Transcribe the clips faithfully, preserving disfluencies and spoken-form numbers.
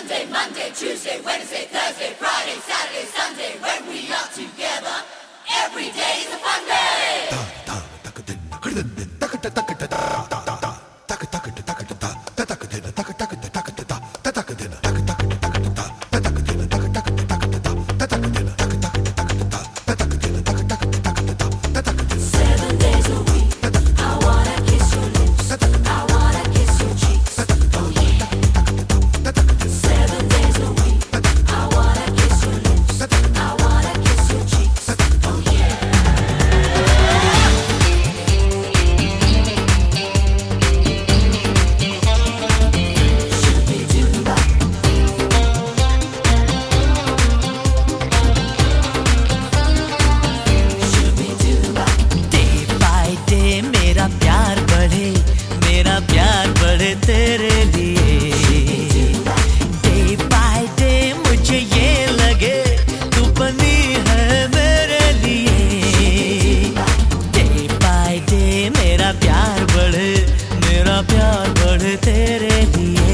Sunday, Monday, Tuesday, Wednesday, Thursday, Friday, Saturday, Sunday. When we are together, every day is a fun day. Seven days a week, I wanna kiss your lips, I wanna kiss your cheeks, oh yeah. Seven days a week, I wanna kiss your lips, I wanna kiss your cheeks, oh yeah. Shoo-be-doo-ba. Shoo-be-doo-ba. Day by day मेरा प्यार बढ़े, मेरा प्यार बढ़े तेरे लिए। Day by day मुझे ये लगे तू बनी है मेरे लिए। डे बाय डे मेरा प्यार बढ़े, मेरा प्यार बढ़े तेरे लिए।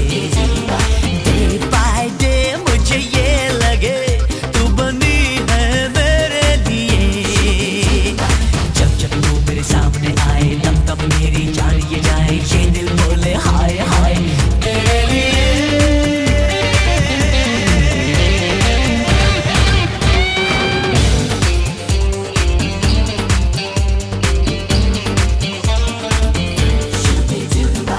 डे बाय डे मुझे ये लगे तू बनी है मेरे लिए। जब जब तू मेरे सामने आए तब तब मेरी जान ये जाए, ये दिल बोले हाय हाय तेरे लिए। Shoo-be-doo-ba.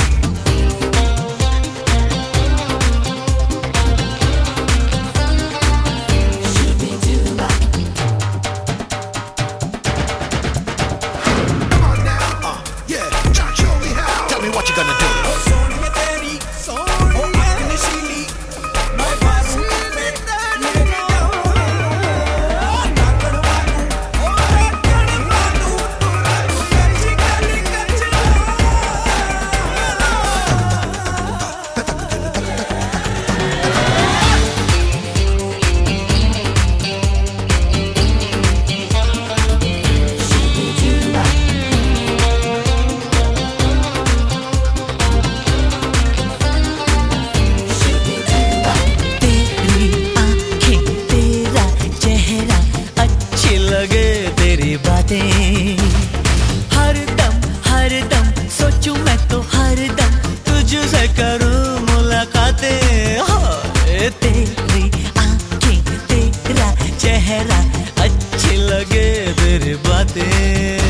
Shoo-be-doo-ba. Come on now, uh, yeah, John, show me how. Tell me what you gonna do. Sonia तेरी सोनिया नशीली मैं बारू पे तेरे नागड़ वालू ओ रगड़ वालू तू रातू कच्ची गली कच्चा। Shoo-be-doo-ba. Shoo-be-doo-ba. तेरी आंखें तेरा चेहरा अच्छी लगे तेरी बातें। हर दम हर दम सोचूं मैं तो हर दम तुझसे करूं मुलाकातें। हाय तेरी आंखें तेरा चेहरा अच्छी लगे तेरी बातें।